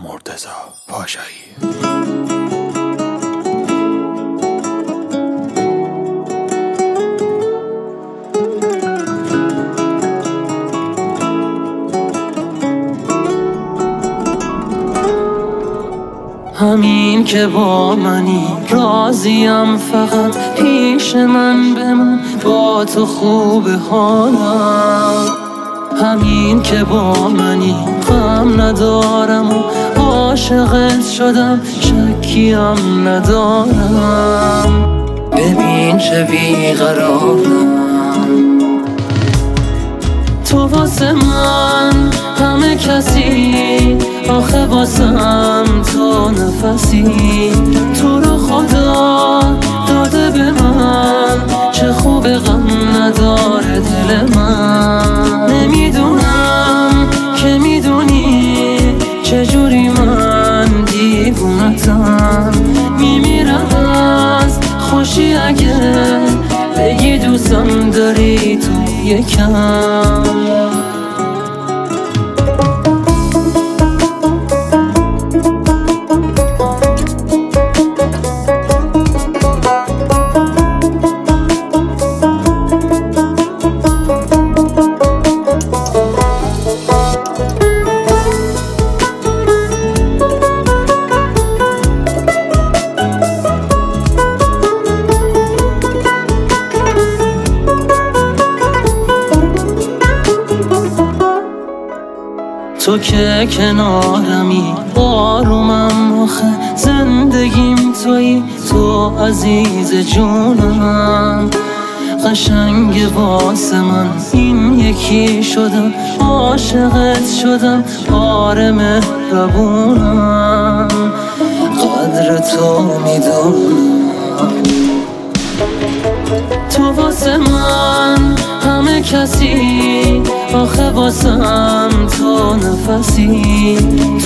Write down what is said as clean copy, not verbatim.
مرتضی پاشایی. همین که با منی راضیم، فقط پیش من بمون، با تو خوب حالم. همین که با منی غم ندارم و عاشقت شدم، شکیم ندارم. ببین چه بیقرارم، تو واسه من همه کسی، آخه واسم تو نفسی. تو رو خدا داده به من، چه خوب غم نداره دل من. نمیدونم که میدونی چجوری من دیوونتم. میمیرم از خوشی اگه بگی دوستم داری تو یکم. تو که کنارمی آرومم، آخه زندگیم تویی، تو عزیز جونم. قشنگ واسه من این یکی شدم، عاشقت شدم، آره مهربونم. قدر تو میدونم، تو واسه من همه کسی، آخه واسم تو نفسی.